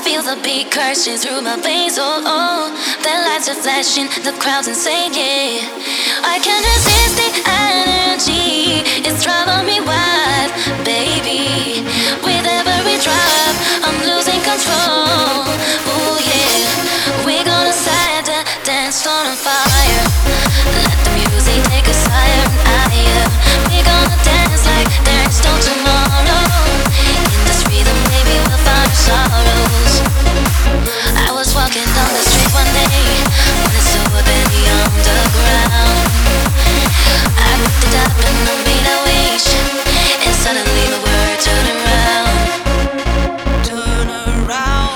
feel the beat coursing through my veins, oh, oh. The lights are flashing, the crowd's insane, yeah. I can't resist the energy, it's driving me wild, baby. With every drop, I'm losing control, oh yeah. We're gonna set the dance floor on fire. Let the music take us higher and higher. We're gonna dance like there's no tomorrow. In this rhythm, baby, we'll find our sorrows. I was walking down the street one day when I saw a baby on the ground. I picked it up and I made a wish, and suddenly my world turned around. Turn around.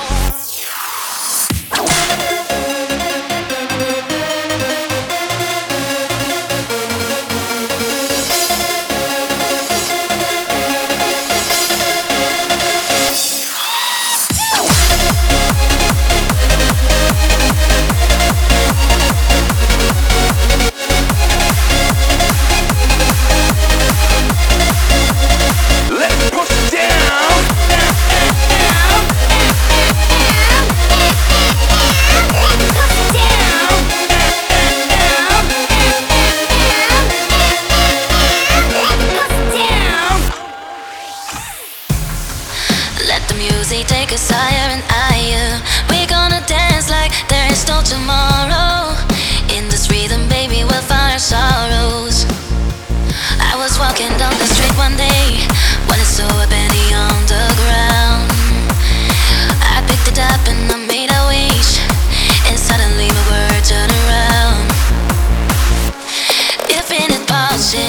Let the music take us higher and higher. We're gonna dance like there is no tomorrow. In this rhythm, baby, we'll find our sorrows. I was walking down the street one day when I saw a penny on the ground. I picked it up and I made a wish, and suddenly my world turned around. Infinite pulsing